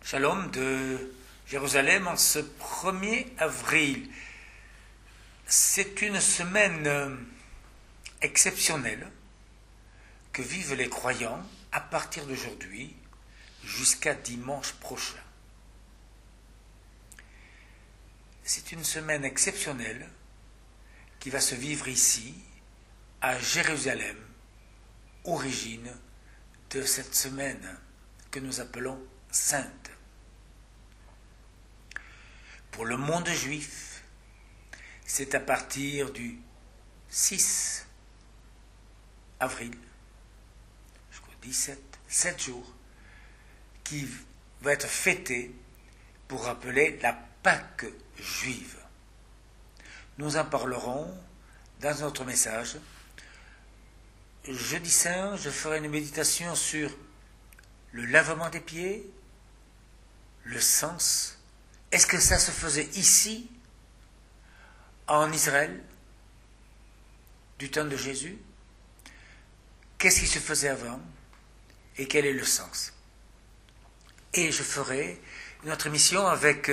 Shalom de Jérusalem en ce 1er avril. C'est une semaine exceptionnelle que vivent les croyants à partir d'aujourd'hui jusqu'à dimanche prochain. C'est une semaine exceptionnelle qui va se vivre ici, à Jérusalem, origine de cette semaine que nous appelons sainte. Pour le monde juif, c'est à partir du 6 avril jusqu'au 17, 7 jours, qui va être fêté pour rappeler la Pâque juive. Nous en parlerons dans notre message. Jeudi saint, je ferai une méditation sur le lavement des pieds, le sens. Est-ce que ça se faisait ici, en Israël, du temps de Jésus? Qu'est-ce qui se faisait avant? Et quel est le sens? Et je ferai une autre émission avec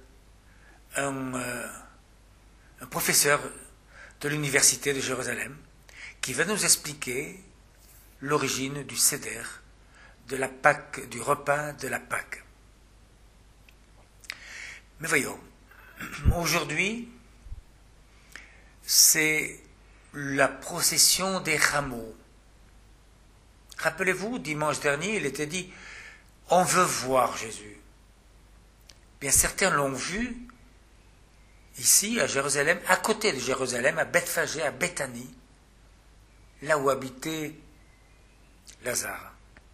un professeur de l'université de Jérusalem qui va nous expliquer l'origine du Seder, de la Pâque, du repas de la Pâque. Mais voyons, aujourd'hui, c'est la procession des rameaux. Rappelez-vous, dimanche dernier, il était dit « On veut voir Jésus ». Bien, certains l'ont vu ici, à Jérusalem, à côté de Jérusalem, à Bethphagée, à Béthanie, là où habitait Lazare.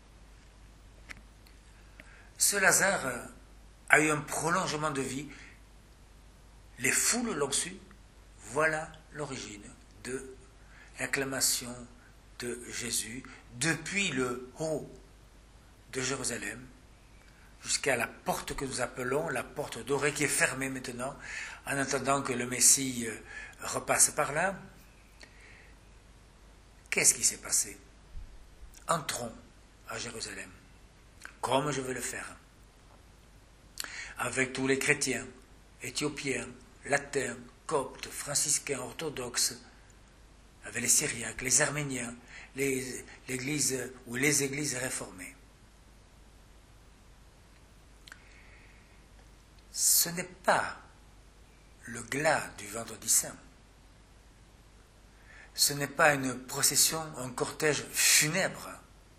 Ce Lazare a eu un prolongement de vie. Les foules l'ont su. Voilà l'origine de l'acclamation de Jésus depuis le haut de Jérusalem jusqu'à la porte que nous appelons la porte dorée, qui est fermée maintenant en attendant que le Messie repasse par là. Qu'est-ce qui s'est passé? Entrons à Jérusalem, comme je veux le faire, avec tous les chrétiens, éthiopiens, latins, coptes, franciscains, orthodoxes, avec les syriaques, les arméniens, les églises réformées. Ce n'est pas le glas du vendredi saint. Ce n'est pas une procession, un cortège funèbre.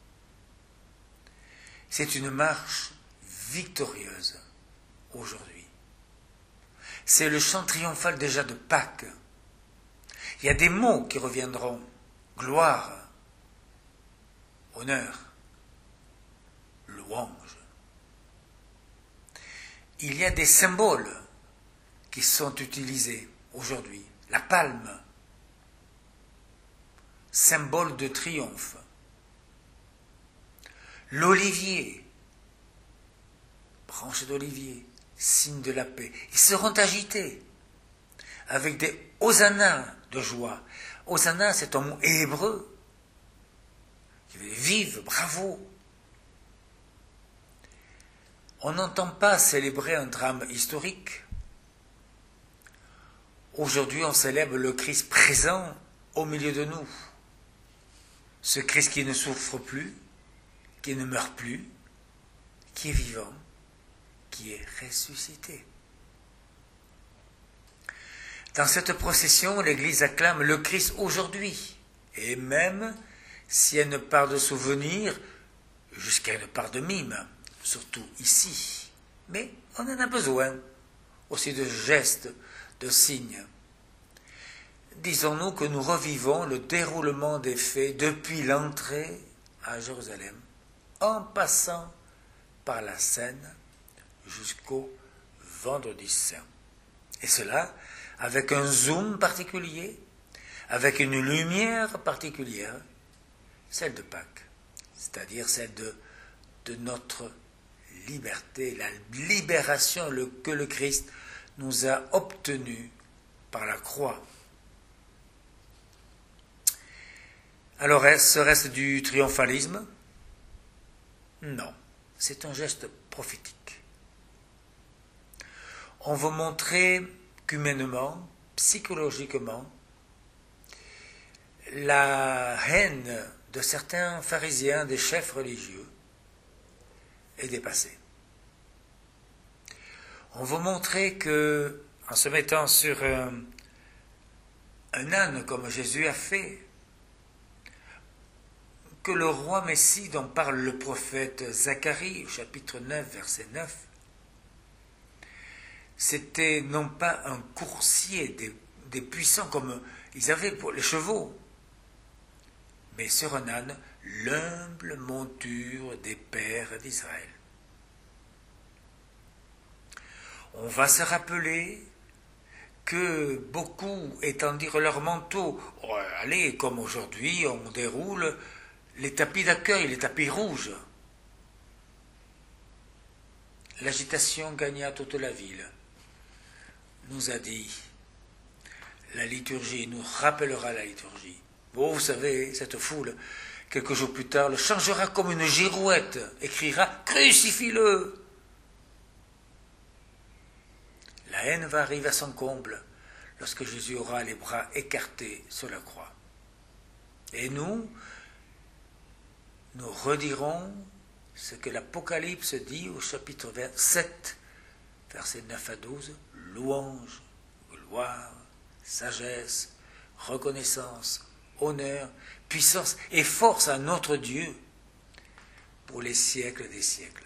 C'est une marche victorieuse aujourd'hui. C'est le chant triomphal déjà de Pâques. Il y a des mots qui reviendront. Gloire, honneur, louange. Il y a des symboles qui sont utilisés aujourd'hui. La palme, symbole de triomphe. L'olivier, branche d'olivier, signe de la paix. Ils seront agités avec des hosannas de joie. Hosanna, c'est un mot hébreu qui veut dire vive, bravo. On n'entend pas célébrer un drame historique. Aujourd'hui, on célèbre le Christ présent au milieu de nous. Ce Christ qui ne souffre plus, qui ne meurt plus, qui est vivant, qui est ressuscité. Dans cette procession, l'Église acclame le Christ aujourd'hui, et même si elle ne part de souvenirs, jusqu'à une part de mime, surtout ici. Mais on en a besoin aussi de gestes, de signes. Disons-nous que nous revivons le déroulement des faits depuis l'entrée à Jérusalem, en passant par la Seine jusqu'au vendredi saint. Et cela avec un zoom particulier, avec une lumière particulière, celle de Pâques, c'est-à-dire celle de notre liberté, la libération que le Christ nous a obtenue par la croix. Alors, serait-ce du triomphalisme? Non, c'est un geste prophétique. on veut montrer qu'humainement, psychologiquement, la haine de certains pharisiens, des chefs religieux, est dépassée. On veut montrer que, en se mettant sur un âne comme Jésus a fait, que le roi Messie dont parle le prophète Zacharie, au chapitre 9, verset 9, c'était non pas un coursier des puissants comme ils avaient pour les chevaux, mais sur un âne, l'humble monture des pères d'Israël. On va se rappeler que beaucoup étendirent leur manteau. Oh, allez, comme aujourd'hui, on déroule les tapis d'accueil, les tapis rouges. L'agitation gagna toute la ville, nous a dit la liturgie, nous rappellera la liturgie. Bon, vous savez, cette foule, quelques jours plus tard, le changera comme une girouette, écrira « Crucifie-le » La haine va arriver à son comble lorsque Jésus aura les bras écartés sur la croix. Et nous redirons ce que l'Apocalypse dit au chapitre 7, versets 9 à 12, louange, gloire, sagesse, reconnaissance, honneur, puissance et force à notre Dieu pour les siècles des siècles.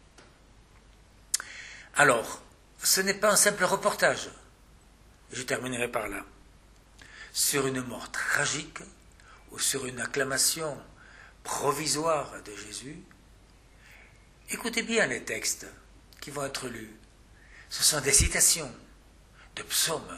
Alors, ce n'est pas un simple reportage, je terminerai par là, sur une mort tragique ou sur une acclamation provisoire de Jésus. Écoutez bien les textes qui vont être lus. Ce sont des citations de psaumes,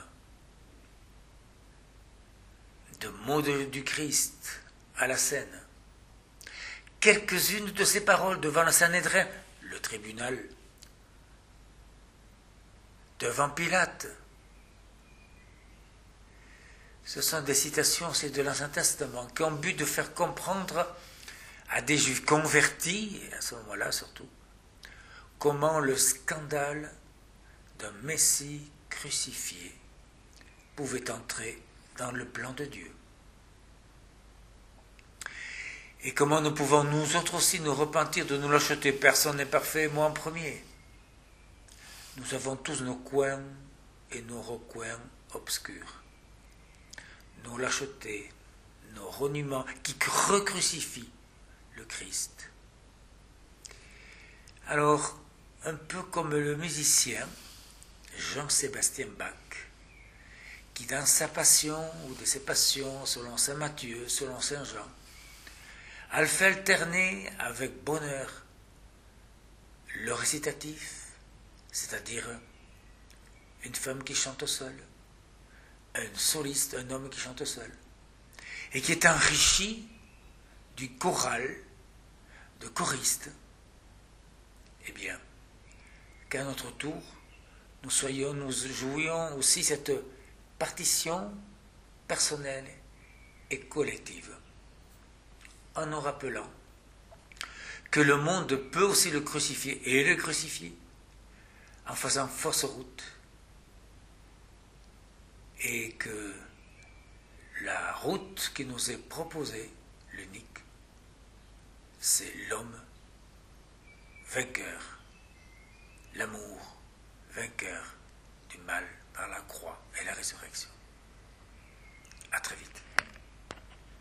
de mots du Christ à la scène. Quelques-unes de ces paroles devant le Sanhédrin, le tribunal, devant Pilate. Ce sont des citations, c'est de l'Ancien Testament, qui ont but de faire comprendre à des Juifs convertis, et à ce moment-là surtout, comment le scandale d'un Messie crucifié pouvait entrer dans le plan de Dieu. Et comment nous pouvons nous autres aussi nous repentir de nous l'acheter. Personne n'est parfait, moi en premier. Nous avons tous nos coins et nos recoins obscurs. Nos lâchetés, nos reniements qui recrucifient le Christ. Alors, un peu comme le musicien Jean-Sébastien Bach, qui dans sa passion ou de ses passions, selon saint Matthieu, selon saint Jean, a fait alterner avec bonheur le récitatif, c'est-à-dire une femme qui chante seule, un soliste, un homme qui chante seul, et qui est enrichi du choral, de choristes. Eh bien, qu'à notre tour, nous jouions aussi cette partition personnelle et collective, en nous rappelant que le monde peut aussi le crucifier, et le crucifier, en faisant fausse route, et que la route qui nous est proposée, l'unique, c'est l'homme vainqueur, l'amour vainqueur du mal par la croix et la résurrection.